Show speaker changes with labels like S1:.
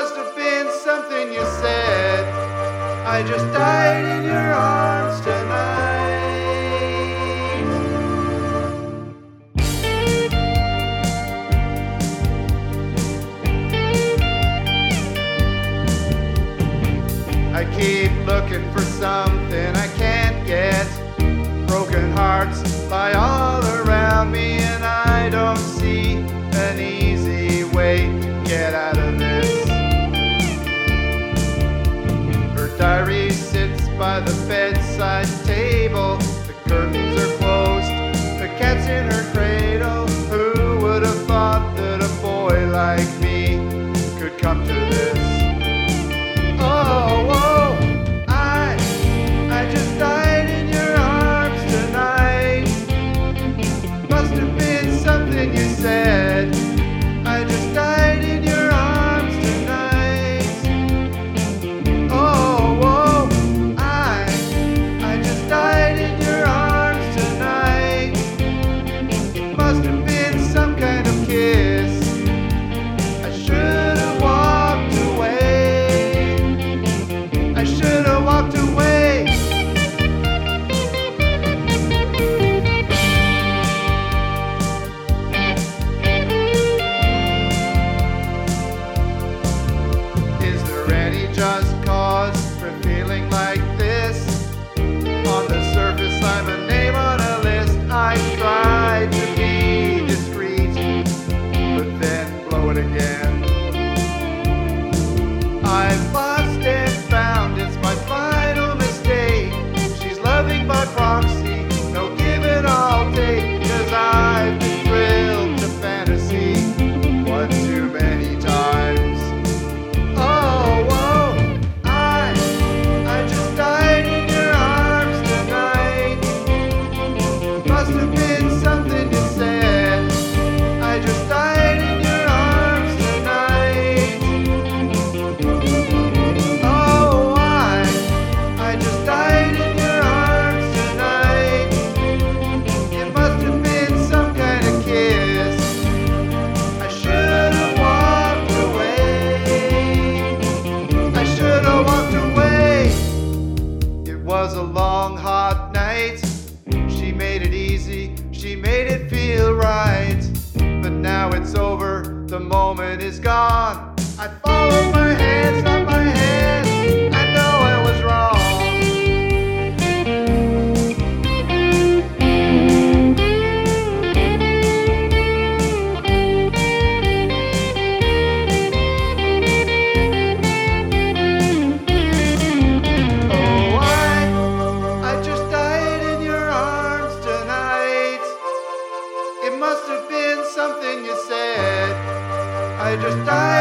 S1: must have been something you said. I just died in your arms tonight. I keep looking for something I can't get. Broken hearts lie all around me, and I don't see an easy way to get out of this. Her diary sits by the bedside table. The curtains are closed, the cat's in her cradle. Who would have thought that a boy like me could come to this? Oh, whoa, I just died in your arms tonight. Must have been something you said. I just died in your arms tonight. Oh, whoa, I just died in your arms tonight. It must have been some kind of kiss. I should have walked away. I should have walked away. Is there any just cause for feeling like this? On the surface, I'm a name on a list. I tried to be discreet, but then blow it again. I've lost and found, it's my final mistake. She's loving by proxy, no give it all take. 'Cause I've been thrilled to fantasy one too many times. Oh, whoa, I just died in your arms tonight. Must have been something you said. I just died in your arms tonight. Oh, I just died in your arms tonight. It must have been some kind of kiss. I should have walked away. I should have walked away. It was a long, hot night. She made it easy, she made it feel right. But now it's over, the moment is gone. I followed my hands, not my hands. I know I was wrong. Oh, I just died in your arms tonight. It must have been something you said. I just died